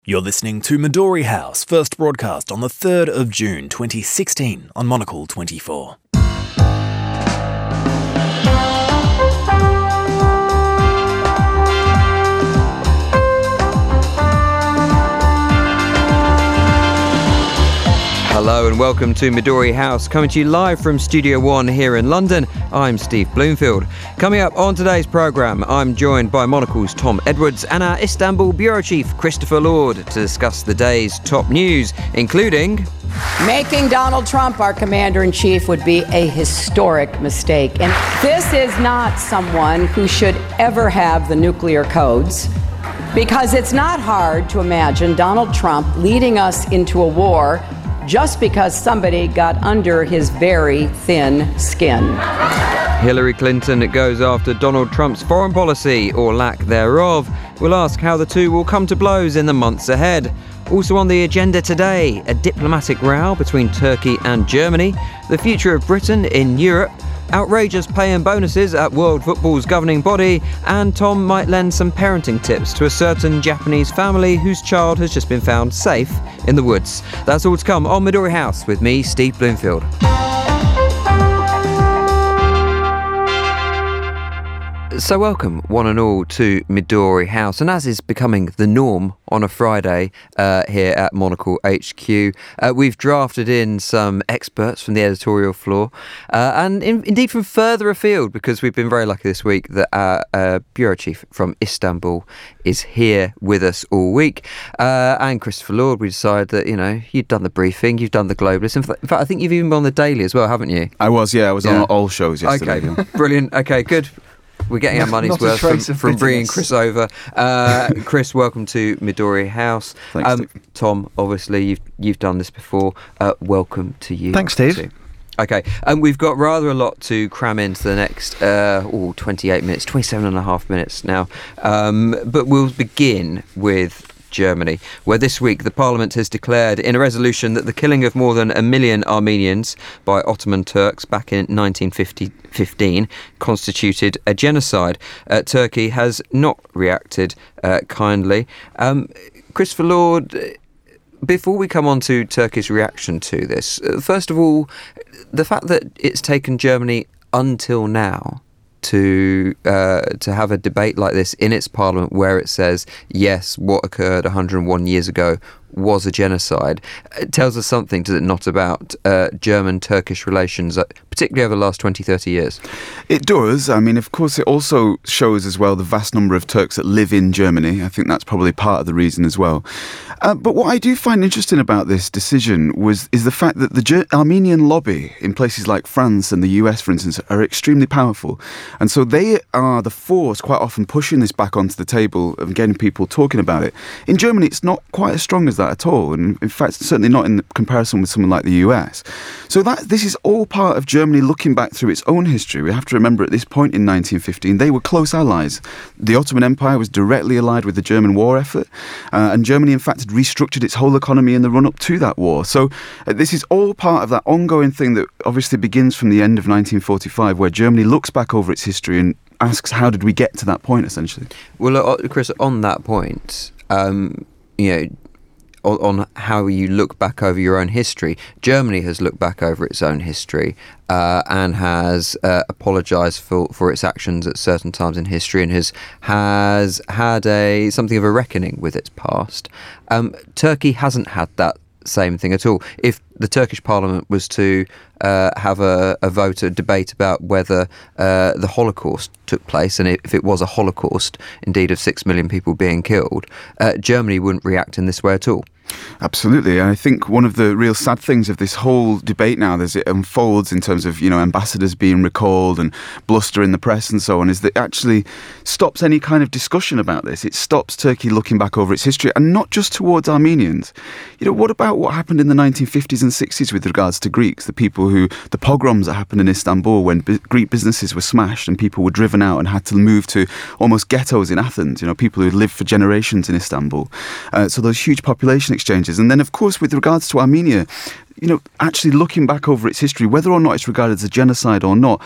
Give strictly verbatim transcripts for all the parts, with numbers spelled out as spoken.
You're listening to Midori House, first broadcast on the third of June twenty sixteen on Monocle twenty-four. Hello and welcome to Midori House, coming to you live from Studio One here in London. I'm Steve Bloomfield. Coming up on today's programme, I'm joined by Monocle's Tom Edwards and our Istanbul Bureau Chief Christopher Lord to discuss the day's top news, including... Making Donald Trump our commander-in-chief would be a historic mistake. And this is not someone who should ever have the nuclear codes, because it's not hard to imagine Donald Trump leading us into a war just because somebody got under his very thin skin. Hillary Clinton goes after Donald Trump's foreign policy, or lack thereof. We'll ask how the two will come to blows in the months ahead. Also on the agenda today, a diplomatic row between Turkey and Germany, the future of Britain in Europe, outrageous pay and bonuses at World Football's governing body, and Tom might lend some parenting tips to a certain Japanese family whose child has just been found safe in the woods. That's all to come on Midori House with me, Steve Bloomfield. So welcome, one and all, to Midori House. And as is becoming the norm on a Friday uh, here at Monocle H Q, uh, we've drafted in some experts from the editorial floor, uh, and in, indeed from further afield, because we've been very lucky this week that our uh, Bureau Chief from Istanbul is here with us all week. Uh, and Christopher Lord, we decided that, you know, you've done the briefing, you've done the Globalist. In fact, I think you've even been on the Daily as well, haven't you? I was, yeah. I was yeah. on all shows yesterday. Okay, brilliant. Okay, good. We're getting our money's Not worth from, from bringing bitterness. Chris over. Uh, Chris, welcome to Midori House. Thanks, um, Steve. Tom, obviously, you've you've done this before. Uh, welcome to you. Thanks, Steve. too. Okay, and um, we've got rather a lot to cram into the next uh, ooh, twenty-eight minutes, twenty-seven and a half minutes now. Um, but we'll begin with Germany, where this week the parliament has declared in a resolution that the killing of more than a million Armenians by Ottoman Turks back in nineteen fifteen constituted a genocide. Uh, Turkey has not reacted uh, kindly. Um, Christopher Lord, before we come on to Turkey's reaction to this, uh, first of all, the fact that it's taken Germany until now to uh, to have a debate like this in its parliament, where it says, yes, what occurred one hundred one years ago was a genocide, it tells us something, does it not, about uh, German-Turkish relations, uh, particularly over the last twenty, thirty years? It does. I mean, of course, it also shows as well the vast number of Turks that live in Germany. I think that's probably part of the reason as well. Uh, but what I do find interesting about this decision was is the fact that the Ger- Armenian lobby in places like France and the U S, for instance, are extremely powerful. And so they are the force quite often pushing this back onto the table and getting people talking about it. In Germany, it's not quite as strong as that at all. And in fact, certainly not in comparison with someone like the U S. So that this is all part of Germany looking back through its own history. We have to remember at this point in nineteen fifteen, they were close allies. The Ottoman Empire was directly allied with the German war effort. Uh, and Germany, in fact, had restructured its whole economy in the run-up to that war. So uh, this is all part of that ongoing thing that obviously begins from the end of nineteen forty-five, where Germany looks back over its history and asks, how did we get to that point, essentially? Well, uh, Chris, on that point, um, you know, on, on how you look back over your own history, Germany has looked back over its own history uh, and has uh, apologised for, for its actions at certain times in history, and has has had a something of a reckoning with its past. Um, Turkey hasn't had that same thing at all. If the Turkish parliament was to uh, have a, a vote, a debate about whether uh, the Holocaust took place, and if it was a Holocaust, indeed, of six million people being killed, uh, Germany wouldn't react in this way at all. Absolutely. And I think one of the real sad things of this whole debate now, as it unfolds in terms of, you know, ambassadors being recalled and bluster in the press and so on, is that it actually stops any kind of discussion about this. It stops Turkey looking back over its history, and not just towards Armenians. You know, what about what happened in the nineteen fifties and sixties with regards to Greeks, the people who, the pogroms that happened in Istanbul when b- Greek businesses were smashed and people were driven out and had to move to almost ghettos in Athens, you know, people who had lived for generations in Istanbul. Uh, so those huge population exchanges. And then, of course, with regards to Armenia, you know, actually looking back over its history, whether or not it's regarded as a genocide or not,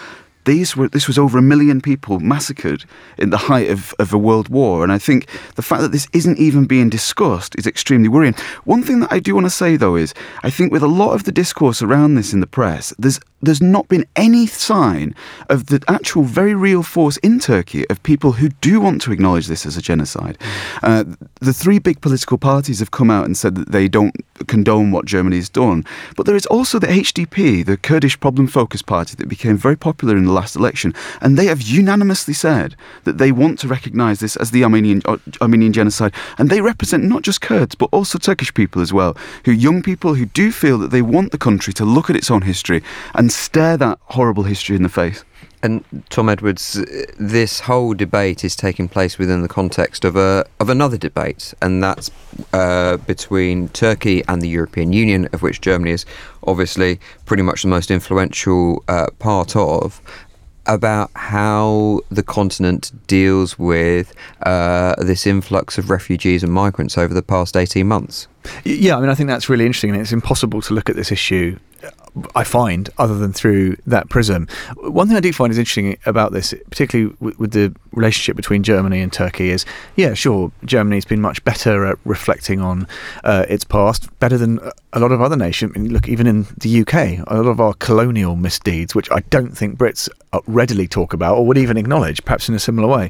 these were this was over a million people massacred in the height of, of a world war. And I think the fact that this isn't even being discussed is extremely worrying. One thing that I do want to say, though, is I think with a lot of the discourse around this in the press, there's there's not been any sign of the actual very real force in Turkey of people who do want to acknowledge this as a genocide. Uh, the three big political parties have come out and said that they don't condone what Germany's done. But there is also the H D P, the Kurdish Problem Focus Party, that became very popular in the last election. And they have unanimously said that they want to recognise this as the Armenian, uh, Armenian genocide. And they represent not just Kurds, but also Turkish people as well, who young people who do feel that they want the country to look at its own history and stare that horrible history in the face. And Tom Edwards, this whole debate is taking place within the context of a of another debate, and that's uh, between Turkey and the European Union, of which Germany is obviously pretty much the most influential uh, part of, about how the continent deals with uh, this influx of refugees and migrants over the past eighteen months. Yeah, I mean, I think that's really interesting, and it's impossible to look at this issue, I find, other than through that prism. One thing I do find is interesting about this, particularly with, with the relationship between Germany and Turkey, is, yeah, sure, Germany's been much better at reflecting on uh, its past, better than a lot of other nations. I mean, look, even in the U K, a lot of our colonial misdeeds, which I don't think Brits readily talk about or would even acknowledge, perhaps in a similar way.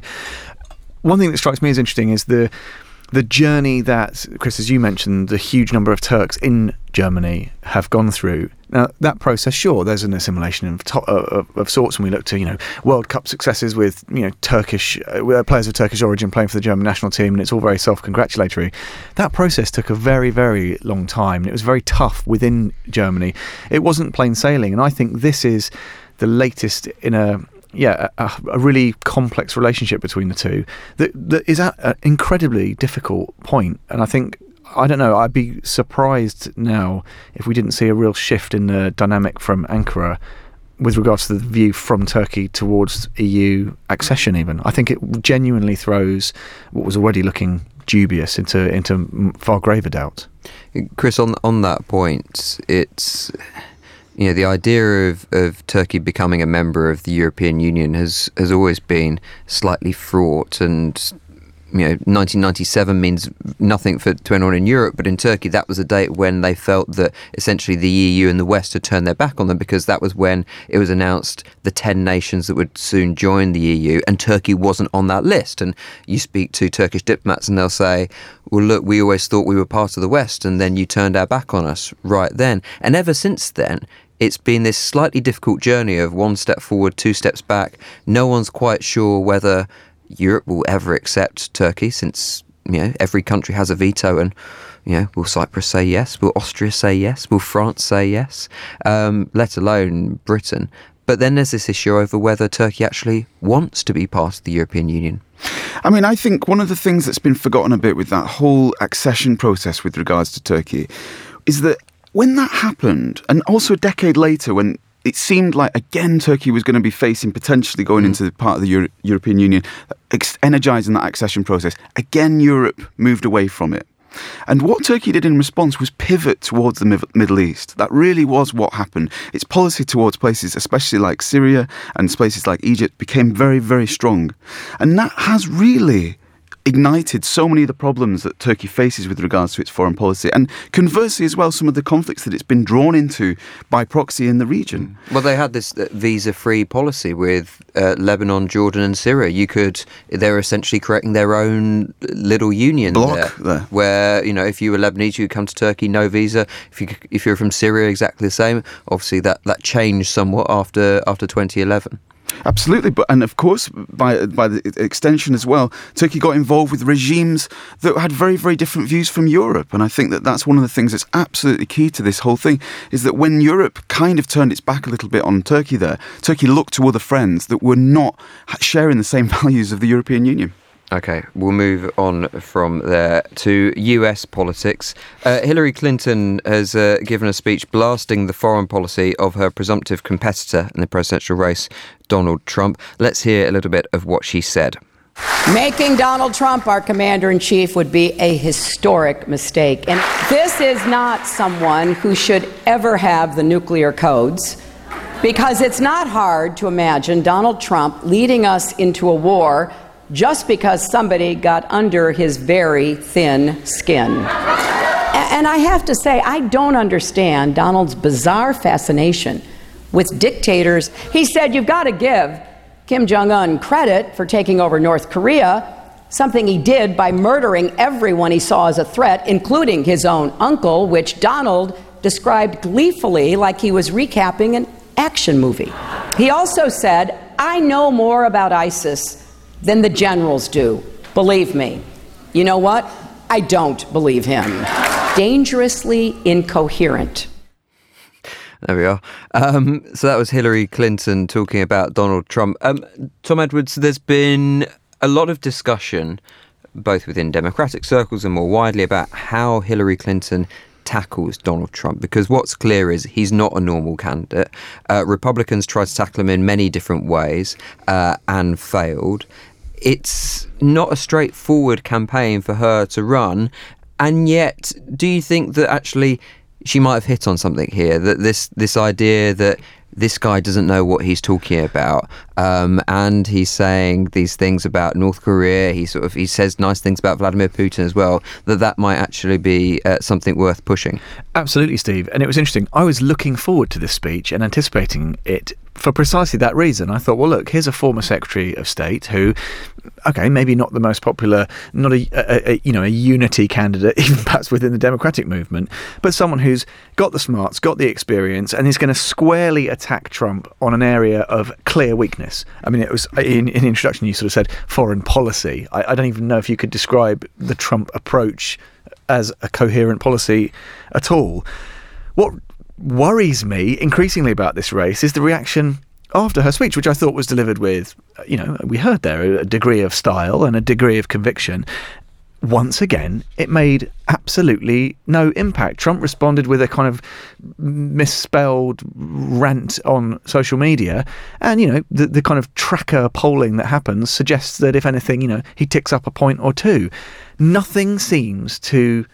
One thing that strikes me as interesting is the the journey that, Chris, as you mentioned, the huge number of Turks in Germany have gone through. Now, that process, sure, there's an assimilation of, to- of, of sorts when we look to, you know, World Cup successes with, you know, Turkish uh, players of Turkish origin playing for the German national team, and it's all very self-congratulatory. That process took a very, very long time, and it was very tough within Germany. It wasn't plain sailing, and I think this is the latest in a yeah, a, a really complex relationship between the two that, that is at an incredibly difficult point. And I think, I don't know, I'd be surprised now if we didn't see a real shift in the dynamic from Ankara with regards to the view from Turkey towards E U accession even. I think it genuinely throws what was already looking dubious into into far graver doubt. Chris, on on that point, it's... You know, the idea of, of Turkey becoming a member of the European Union has, has always been slightly fraught, and, you know, nineteen ninety-seven means nothing for to anyone in Europe, but in Turkey that was a date when they felt that essentially the E U and the West had turned their back on them, because that was when it was announced the ten nations that would soon join the E U, and Turkey wasn't on that list. And you speak to Turkish diplomats and they'll say, well, look, we always thought we were part of the West, and then you turned our back on us right then. And ever since then, it's been this slightly difficult journey of one step forward, two steps back. No one's quite sure whether Europe will ever accept Turkey, since, you know, every country has a veto, and, you know, will Cyprus say yes? Will Austria say yes? Will France say yes? Um, let alone Britain. But then there's this issue over whether Turkey actually wants to be part of the European Union. I mean, I think one of the things that's been forgotten a bit with that whole accession process with regards to Turkey is that when that happened, and also a decade later when it seemed like, again, Turkey was going to be facing potentially going mm. into the part of the Euro- European Union, ex- energising that accession process, again, Europe moved away from it. And what Turkey did in response was pivot towards the Middle East. That really was what happened. Its policy towards places, especially like Syria and places like Egypt, became very, very strong. And that has really ignited so many of the problems that Turkey faces with regards to its foreign policy, and conversely as well, some of the conflicts that it's been drawn into by proxy in the region. Well, they had this uh, visa-free policy with uh, Lebanon, Jordan and Syria. You could, they're essentially creating their own little union block there, there, where, you know, if you were Lebanese, you could come to Turkey, no visa. If you if you're from Syria, exactly the same. Obviously, that, that changed somewhat after after twenty eleven. Absolutely, but and of course, by by the extension as well, Turkey got involved with regimes that had very, very different views from Europe. And I think that that's one of the things that's absolutely key to this whole thing, is that when Europe kind of turned its back a little bit on Turkey there, Turkey looked to other friends that were not sharing the same values of the European Union. Okay, we'll move on from there to U S politics. Uh, Hillary Clinton has uh, given a speech blasting the foreign policy of her presumptive competitor in the presidential race, Donald Trump. Let's hear a little bit of what she said. Making Donald Trump our commander-in-chief would be a historic mistake. And this is not someone who should ever have the nuclear codes, Because it's not hard to imagine Donald Trump leading us into a war just because somebody got under his very thin skin. And I have to say, I don't understand Donald's bizarre fascination with dictators. He said, you've got to give Kim Jong-un credit for taking over North Korea, something he did by murdering everyone he saw as a threat, including his own uncle, which Donald described gleefully like he was recapping an action movie. He also said, I know more about ISIS than the generals do. Believe me. You know what? I don't believe him. Dangerously incoherent. There we are. Um, so that was Hillary Clinton talking about Donald Trump. Um, Tom Edwards, there's been a lot of discussion, both within Democratic circles and more widely, about how Hillary Clinton tackles Donald Trump, because what's clear is he's not a normal candidate. Uh, Republicans tried to tackle him in many different ways uh, and failed. It's not a straightforward campaign for her to run, and yet do you think that actually she might have hit on something here, that this this idea that this guy doesn't know what he's talking about, um, and he's saying these things about North Korea, he sort of he says nice things about Vladimir Putin as well, that that might actually be uh, something worth pushing? Absolutely, Steve. And it was interesting. I was looking forward to this speech and anticipating it for precisely that reason. I thought, well, look, here's a former Secretary of State who, okay, maybe not the most popular, not a, a, a you know a unity candidate, even perhaps within the Democratic movement, but someone who's got the smarts, got the experience, and is going to squarely attack Trump on an area of clear weakness. I mean, it was in, in the introduction you sort of said foreign policy. I, I don't even know if you could describe the Trump approach as a coherent policy at all. What worries me increasingly about this race is the reaction after her speech, which I thought was delivered with, you know, we heard there, a degree of style and a degree of conviction. Once again, it made absolutely no impact. Trump responded with a kind of misspelled rant on social media. And, you know, the, the kind of tracker polling that happens suggests that, if anything, you know, he ticks up a point or two. Nothing seems to,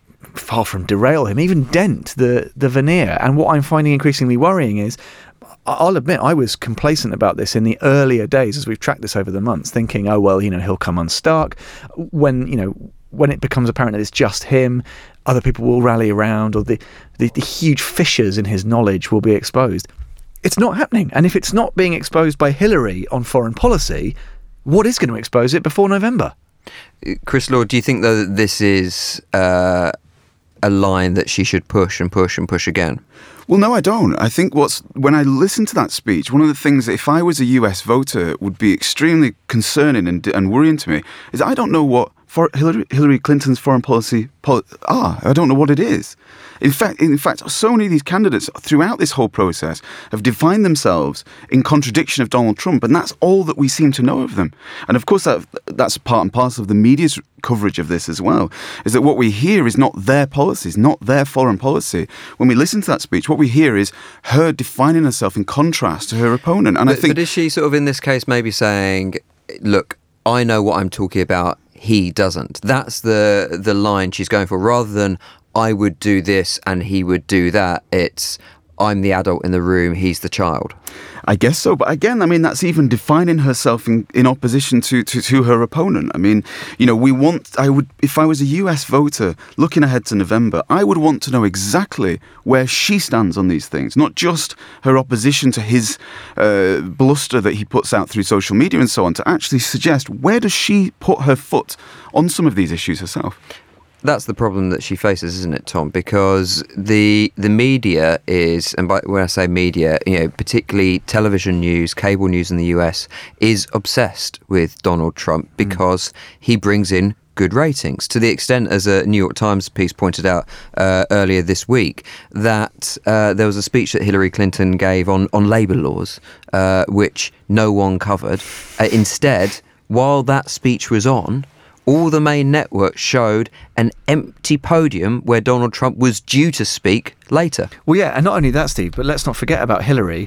far from derail him, even dent the, the veneer. And what I'm finding increasingly worrying is, I'll admit I was complacent about this in the earlier days as we've tracked this over the months, thinking, oh, well, you know, he'll come unstuck. When, you know, when it becomes apparent that it's just him, other people will rally around, or the, the, the huge fissures in his knowledge will be exposed. It's not happening. And if it's not being exposed by Hillary on foreign policy, what is going to expose it before November? Chris Lord, do you think, though, that this is uh, a line that she should push and push and push again? Well, no, I don't. I think what's when I listen to that speech, one of the things that if I was a U S voter would be extremely concerning and, and worrying to me is I don't know what for Hillary, Hillary Clinton's foreign policy pol- are. I don't know what it is. In fact, in fact, so many of these candidates throughout this whole process have defined themselves in contradiction of Donald Trump, and that's all that we seem to know of them. And of course, that that's part and parcel of the media's coverage of this as well, is that what we hear is not their policies, not their foreign policy. When we listen to that speech, what we hear is her defining herself in contrast to her opponent. And but, I think, but is she sort of in this case maybe saying, look, I know what I'm talking about, he doesn't? That's the the line she's going for, rather than I would do this and he would do that. It's I'm the adult in the room, he's the child. I guess so. But again, I mean, that's even defining herself in, in opposition to, to, to her opponent. I mean, you know, we want, I would, if I was a U S voter looking ahead to November, I would want to know exactly where she stands on these things, not just her opposition to his uh, bluster that he puts out through social media and so on, to actually suggest where does she put her foot on some of these issues herself. That's the problem that she faces, isn't it, Tom? Because the the media is, and by, when I say media, you know, particularly television news, cable news in the U S, is obsessed with Donald Trump because mm. he brings in good ratings, to the extent, as a New York Times piece pointed out uh, earlier this week, that uh, there was a speech that Hillary Clinton gave on, on labour laws, uh, which no one covered. Uh, instead, while that speech was on, all the main networks showed an empty podium where Donald Trump was due to speak later. Well, yeah, and not only that, Steve, but let's not forget about Hillary.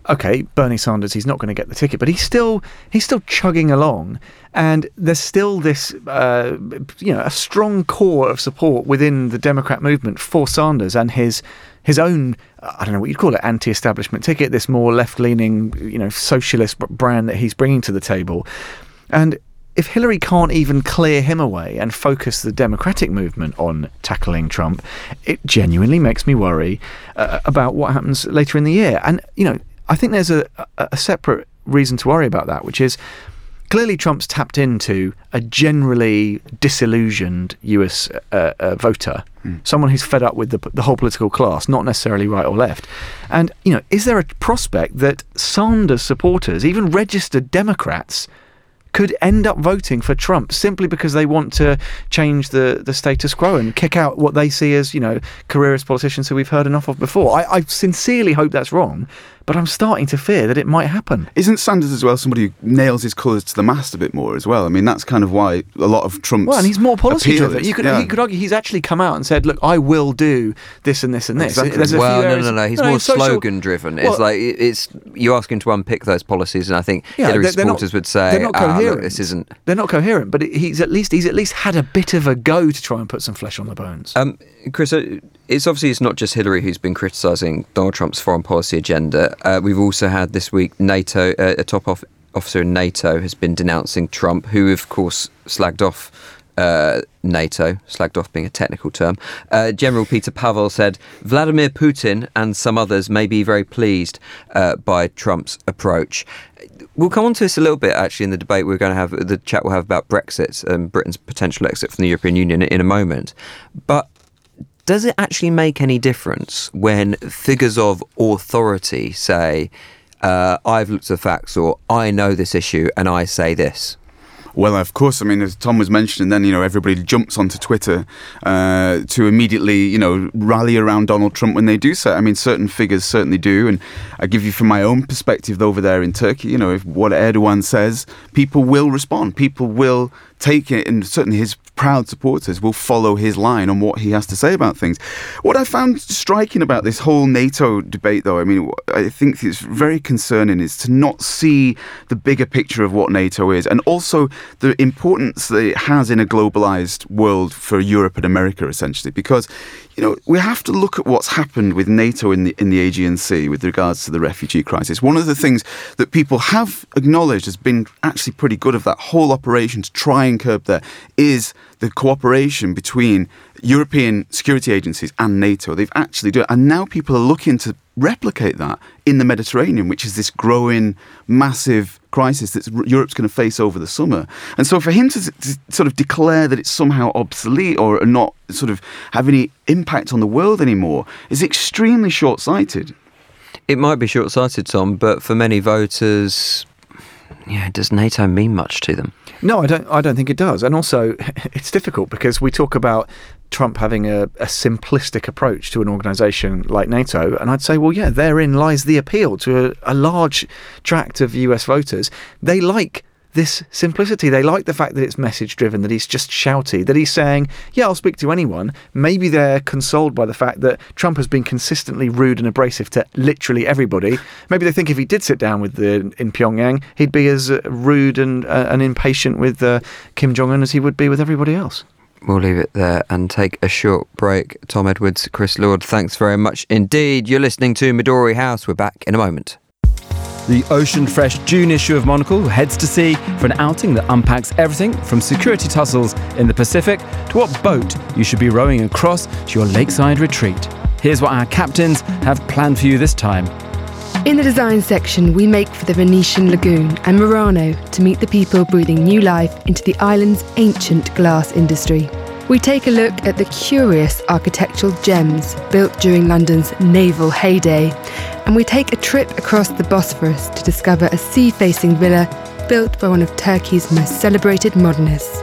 okay, Bernie Sanders, he's not going to get the ticket, but he's still he's still chugging along, and there's still this uh, you know a strong core of support within the Democrat movement for Sanders and his his own, I don't know what you'd call it, anti-establishment ticket, this more left-leaning, you know, socialist brand that he's bringing to the table. And if Hillary can't even clear him away and focus the Democratic movement on tackling Trump, it genuinely makes me worry uh, about what happens later in the year. And, you know, I think there's a, a separate reason to worry about that, which is clearly Trump's tapped into a generally disillusioned U S uh, uh, voter, mm. someone who's fed up with the, the whole political class, not necessarily right or left. And, you know, is there a prospect that Sanders supporters, even registered Democrats, could end up voting for Trump simply because they want to change the, the status quo and kick out what they see as, you know, careerist politicians who we've heard enough of before? I, I sincerely hope that's wrong, but I'm starting to fear that it might happen. Isn't Sanders as well somebody who nails his colours to the mast a bit more as well? I mean, that's kind of why a lot of Trump's Well, and he's more policy driven. is, You could, yeah. you could argue he's actually come out and said, look, I will do this and this and this. Exactly. There's a well, few no, areas, no, no, He's no, more social, slogan driven. Well, it's like it's you ask him to unpick those policies, and I think yeah, Hillary they're, they're supporters not, would say, they're not ah, coherent. look, this isn't. They're not coherent, but he's at least he's at least had a bit of a go to try and put some flesh on the bones. Um, Chris, it's obviously it's not just Hillary who's been criticising Donald Trump's foreign policy agenda. Uh, we've also had this week NATO, uh, a top off- officer in NATO has been denouncing Trump, who of course slagged off uh, NATO, slagged off being a technical term. Uh, General Peter Pavel said Vladimir Putin and some others may be very pleased uh, by Trump's approach. We'll come on to this a little bit, actually, in the debate we're going to have, the chat we'll have about Brexit and Britain's potential exit from the European Union in a moment. But does it actually make any difference when figures of authority say, uh, I've looked at the facts, or I know this issue and I say this? Well, of course. I mean, as Tom was mentioning, then, you know, everybody jumps onto Twitter uh, to immediately, you know, rally around Donald Trump when they do so. I mean, certain figures certainly do. And I give you from my own perspective over there in Turkey, you know, if what Erdogan says, people will respond. People will take it, and certainly his proud supporters will follow his line on what he has to say about things. What I found striking about this whole NATO debate, though, I mean, I think it's very concerning, is to not see the bigger picture of what NATO is, and also the importance that it has in a globalized world for Europe and America, essentially. Because, you know, we have to look at what's happened with NATO in the in the Aegean Sea with regards to the refugee crisis. One of the things that people have acknowledged has been actually pretty good of that whole operation to try and curb that is the cooperation between European security agencies and NATO. They've actually done it. And now people are looking to replicate that in the Mediterranean, which is this growing, massive crisis that Europe's going to face over the summer. And so for him to, to sort of declare that it's somehow obsolete or not sort of have any impact on the world anymore is extremely short-sighted. It might be short-sighted, Tom, but for many voters, yeah, does NATO mean much to them? No, I don't. I don't think it does. And also, it's difficult because we talk about Trump having a, a simplistic approach to an organisation like NATO, and I'd say, well, yeah, therein lies the appeal to a, a large tract of U S voters. They like this simplicity. They like the fact that it's message driven, that he's just shouty, that he's saying, yeah, I'll speak to anyone. Maybe they're consoled by the fact that Trump has been consistently rude and abrasive to literally everybody. Maybe they think if he did sit down with the in Pyongyang, he'd be as uh, rude and, uh, and impatient with uh, Kim Jong-un as he would be with everybody else. We'll leave it there and take a short break. Tom Edwards, Chris Lord, thanks very much indeed. You're listening to Midori House. We're back in a moment. The ocean-fresh June issue of Monocle heads to sea for an outing that unpacks everything from security tussles in the Pacific to what boat you should be rowing across to your lakeside retreat. Here's what our captains have planned for you this time. In the design section, we make for the Venetian Lagoon and Murano to meet the people breathing new life into the island's ancient glass industry. We take a look at the curious architectural gems built during London's naval heyday, and we take a trip across the Bosphorus to discover a sea-facing villa built by one of Turkey's most celebrated modernists.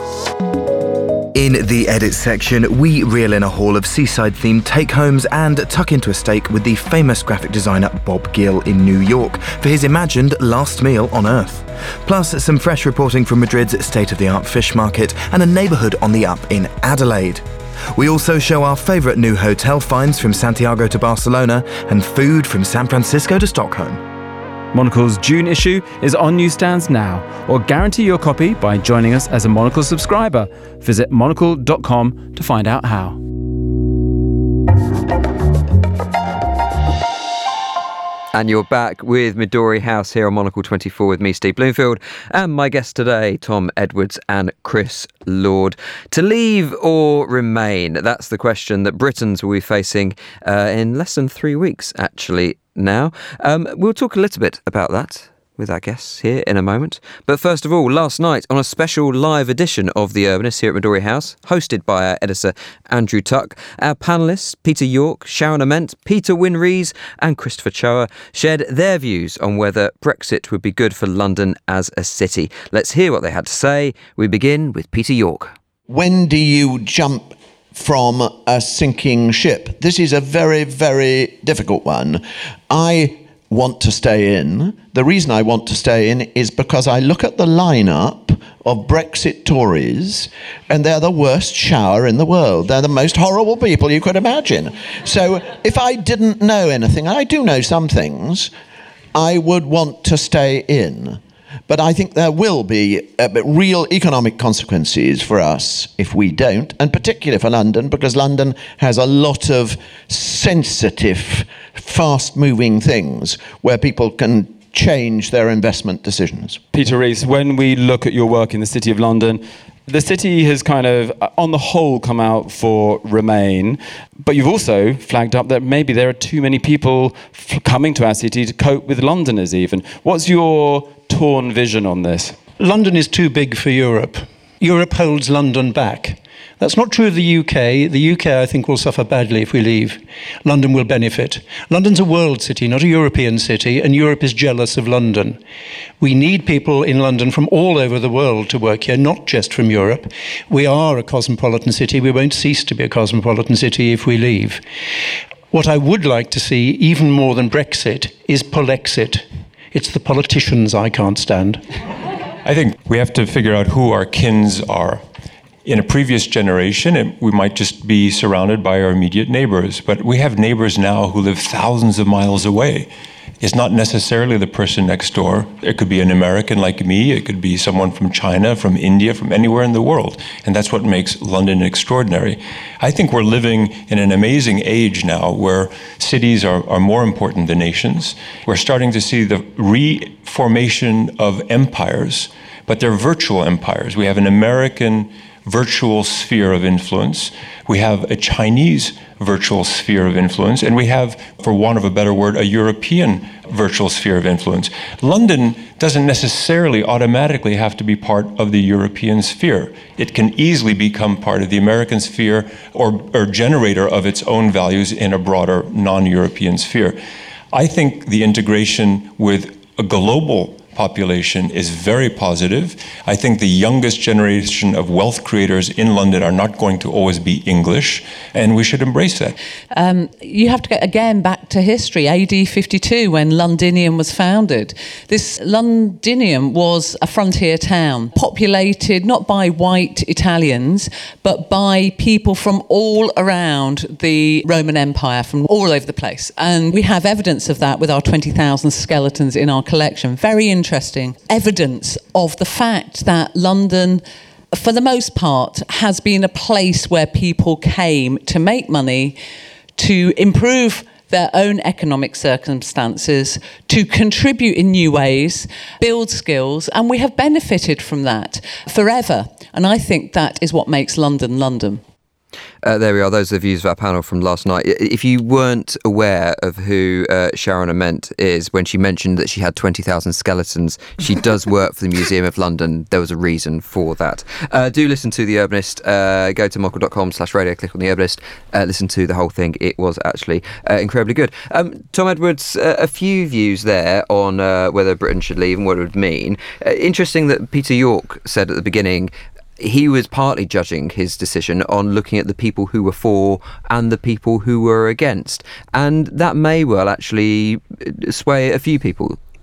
In the edit section, we reel in a haul of seaside-themed take-homes and tuck into a steak with the famous graphic designer Bob Gill in New York for his imagined last meal on Earth. Plus, some fresh reporting from Madrid's state-of-the-art fish market and a neighbourhood on the up in Adelaide. We also show our favourite new hotel finds from Santiago to Barcelona and food from San Francisco to Stockholm. Monocle's June issue is on newsstands now, or guarantee your copy by joining us as a Monocle subscriber. Visit monocle dot com to find out how. And you're back with Midori House here on Monocle twenty-four with me, Steve Bloomfield, and my guests today, Tom Edwards and Chris Lord. To leave or remain? That's the question that Britons will be facing uh, in less than three weeks, actually, now. Um, we'll talk a little bit about that with our guests here in a moment. But first of all, last night on a special live edition of The Urbanist here at Midori House, hosted by our editor Andrew Tuck, our panellists Peter York, Sharon Ament, Peter Winrees and Christopher Choa shared their views on whether Brexit would be good for London as a city. Let's hear what they had to say. We begin with Peter York. When do you jump from a sinking ship? This is a very, very difficult one. I want to stay in. The reason I want to stay in is because I look at the lineup of Brexit Tories and they're the worst shower in the world. They're the most horrible people you could imagine. So if I didn't know anything, and I do know some things, I would want to stay in. But I think there will be uh, real economic consequences for us if we don't, and particularly for London, because London has a lot of sensitive, fast-moving things where people can change their investment decisions. Peter Rees, when we look at your work in the City of London, the city has kind of, on the whole, come out for Remain, but you've also flagged up that maybe there are too many people f- coming to our city to cope with Londoners even. What's your torn vision on this? London is too big for Europe. Europe holds London back. That's not true of the U K. The U K, I think, will suffer badly if we leave. London will benefit. London's a world city, not a European city, and Europe is jealous of London. We need people in London from all over the world to work here, not just from Europe. We are a cosmopolitan city. We won't cease to be a cosmopolitan city if we leave. What I would like to see, even more than Brexit, is Polexit. It's the politicians I can't stand. I think we have to figure out who our kins are. In a previous generation, it, we might just be surrounded by our immediate neighbors, but we have neighbors now who live thousands of miles away. It's not necessarily the person next door. It could be an American like me, it could be someone from China, from India, from anywhere in the world, and that's what makes London extraordinary. I think we're living in an amazing age now where cities are, are more important than nations. We're starting to see the reformation of empires, but they're virtual empires. We have an American virtual sphere of influence. We have a Chinese virtual sphere of influence, and we have, for want of a better word, a European virtual sphere of influence. London doesn't necessarily automatically have to be part of the European sphere. It can easily become part of the American sphere or, or generator of its own values in a broader non-European sphere. I think the integration with a global population is very positive. I think the youngest generation of wealth creators in London are not going to always be English, and we should embrace that. Um, you have to go again back to history, A D fifty-two, when Londinium was founded. This Londinium was a frontier town, populated not by white Italians, but by people from all around the Roman Empire, from all over the place. And we have evidence of that with our twenty thousand skeletons in our collection. Very interesting. Interesting evidence of the fact that London, for the most part, has been a place where people came to make money, to improve their own economic circumstances, to contribute in new ways, build skills, and we have benefited from that forever. And I think that is what makes London London. Uh, there we are, those are the views of our panel from last night. If you weren't aware of who uh, Sharon Ament is, when she mentioned that she had twenty thousand skeletons, she does work for the Museum of London. There was a reason for that. Uh, do listen to The Urbanist. Uh, go to monocle dot com slash radio, click on The Urbanist, uh, listen to the whole thing. It was actually uh, incredibly good. Um, Tom Edwards, uh, a few views there on uh, whether Britain should leave and what it would mean. Uh, interesting that Peter York said at the beginning he was partly judging his decision on looking at the people who were for and the people who were against. And that may well actually sway a few people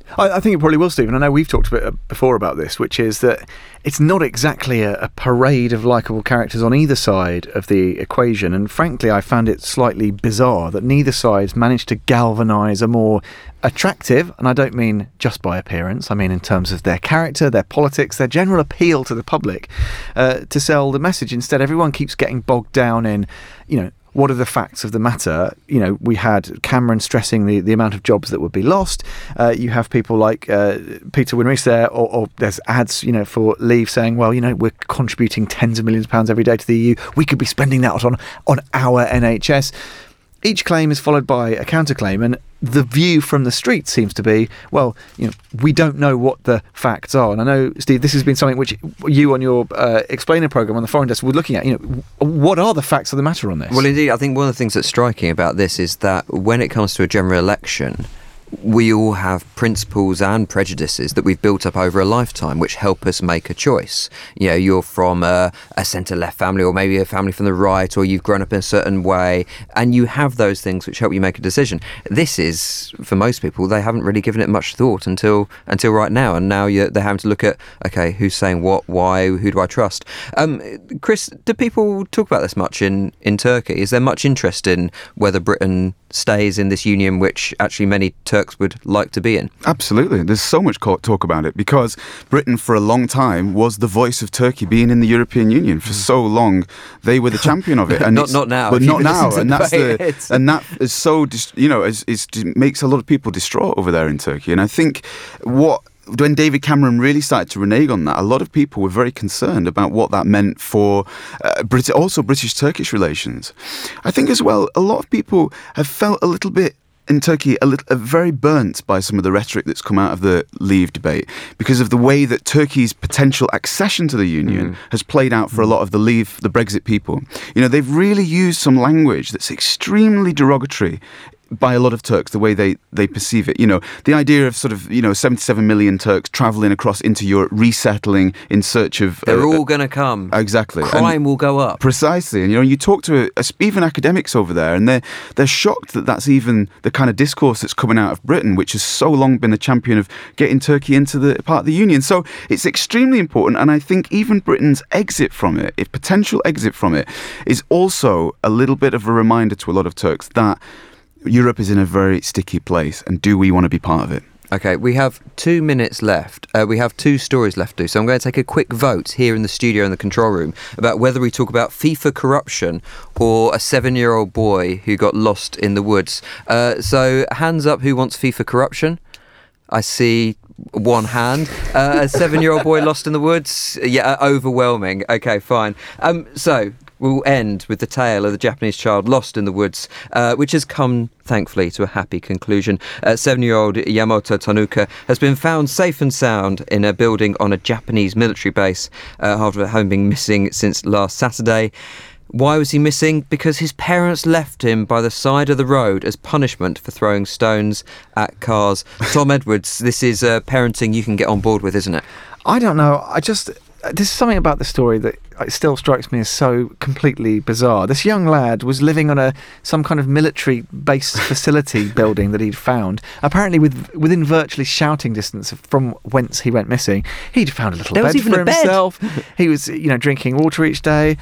I, I think it probably will, Stephen. I know we've talked a bit before about this, which is that it's not exactly a, a parade of likeable characters on either side of the equation. And frankly, I found it slightly bizarre that neither side's managed to galvanise a more attractive, and I don't mean just by appearance, I mean in terms of their character, their politics, their general appeal to the public, uh, to sell the message. Instead, everyone keeps getting bogged down in, you know, what are the facts of the matter? You know, we had Cameron stressing the, the amount of jobs that would be lost. Uh, you have people like uh, Peter Winrich there, or, or there's ads, you know, for Leave saying, well, you know, we're contributing tens of millions of pounds every day to the E U. We could be spending that on on our N H S. Each claim is followed by a counterclaim, and the view from the street seems to be, well, you know, we don't know what the facts are. And I know, Steve, this has been something which you on your uh, explainer programme on the Foreign Desk were looking at. You know, what are the facts of the matter on this? Well, indeed, I think one of the things that's striking about this is that when it comes to a general election, we all have principles and prejudices that we've built up over a lifetime which help us make a choice. You know, you're from a, a centre-left family, or maybe a family from the right, or you've grown up in a certain way, and you have those things which help you make a decision. This is, for most people, they haven't really given it much thought until until right now, and now you're, they're having to look at, okay, who's saying what, why, who do I trust? Um, Chris, do people talk about this much in, in Turkey? Is there much interest in whether Britain stays in this union, which actually many Turks would like to be in? Absolutely. There's so much talk about it because Britain for a long time was the voice of Turkey being in the European Union. For so long, they were the champion of it. And not not now. But not now. And that's the the, and that is so, you know, is, is makes a lot of people distraught over there in Turkey. And I think what when David Cameron really started to renege on that, a lot of people were very concerned about what that meant for uh, Brit- also British-Turkish relations. I think as well, a lot of people have felt a little bit in Turkey a little uh, very burnt by some of the rhetoric that's come out of the Leave debate because of the way that Turkey's potential accession to the Union mm. has played out for a lot of the Leave, the Brexit people. You know, they've really used some language that's extremely derogatory by a lot of Turks, the way they, they perceive it. You know, the idea of sort of, you know, seventy-seven million Turks travelling across into Europe, resettling in search of... They're uh, all going to come. Exactly. Crime and will go up. Precisely. And, you know, you talk to a, even academics over there, and they're, they're shocked that that's even the kind of discourse that's coming out of Britain, which has so long been a champion of getting Turkey into the part of the Union. So it's extremely important, and I think even Britain's exit from it, if potential exit from it, is also a little bit of a reminder to a lot of Turks that Europe is in a very sticky place, and do we want to be part of it? Okay, we have two minutes left. Uh, we have two stories left to do, so I'm going to take a quick vote here in the studio in the control room about whether we talk about FIFA corruption or a seven-year-old boy who got lost in the woods. Uh, so, hands up who wants FIFA corruption. I see one hand. Uh, a seven-year-old boy lost in the woods? Yeah, overwhelming. Okay, fine. Um, so... We'll end with the tale of the Japanese child lost in the woods, uh, which has come, thankfully, to a happy conclusion. Uh, seven-year-old Yamato Tanuka has been found safe and sound in a building on a Japanese military base uh, after having been missing since last Saturday. Why was he missing? Because his parents left him by the side of the road as punishment for throwing stones at cars. Tom Edwards, this is uh, parenting you can get on board with, isn't it? I don't know. I just... There's something about the story that it still strikes me as so completely bizarre. This young lad was living on a some kind of military base facility building that he'd found, apparently with, within virtually shouting distance from whence he went missing. He'd found a little there bed was even for a himself. Bed. He was, you know, drinking water each day.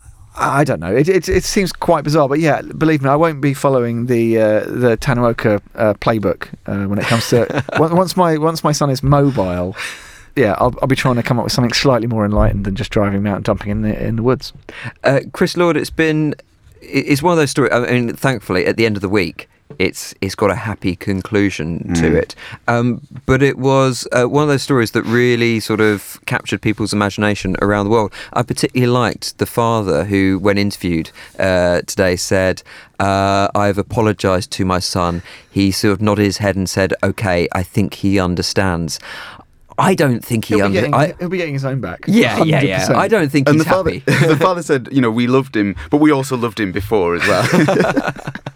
I don't know. It, it it seems quite bizarre, but yeah, believe me, I won't be following the uh, the Tanuoka uh, playbook uh, when it comes to once my once my son is mobile. Yeah, I'll, I'll be trying to come up with something slightly more enlightened than just driving him out and dumping in the in the woods. Uh, Chris Lord, it's been it's one of those stories. I mean, thankfully, at the end of the week, it's it's got a happy conclusion mm. to it. Um, but it was uh, one of those stories that really sort of captured people's imagination around the world. I particularly liked the father who, when interviewed uh, today, said, uh, I've apologised to my son. He sort of nodded his head and said, OK, I think he understands. I don't think he... He'll, under- be getting, I, he'll be getting his own back. Yeah, yeah, yeah. I don't think and he's the father, happy. The father said, you know, we loved him, but we also loved him before as well.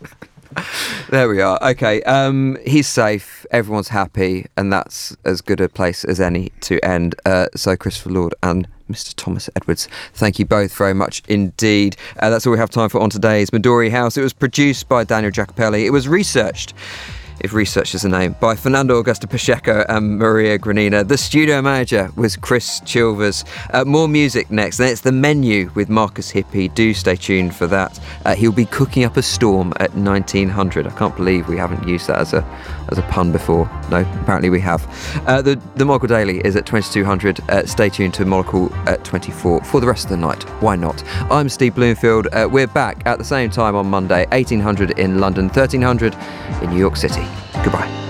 There we are. Okay, um, he's safe, everyone's happy, and that's as good a place as any to end. Uh, so Christopher Lord and Mister Thomas Edwards, thank you both very much indeed. Uh, that's all we have time for on today's Midori House. It was produced by Daniel Giacopelli. It was researched if research is the name, by Fernando Augusto Pacheco and Maria Granina. The studio manager was Chris Chilvers. Uh, more music next, and it's The Menu with Marcus Hippie. Do stay tuned for that. Uh, he'll be cooking up a storm at nineteen hundred. I can't believe we haven't used that as a as a pun before. No, apparently we have. Uh, the, the Monocle Daily is at twenty-two hundred. Uh, stay tuned to Monocle at twenty-four for the rest of the night. Why not? I'm Steve Bloomfield. Uh, we're back at the same time on Monday, eighteen hundred in London, thirteen hundred in New York City. Goodbye.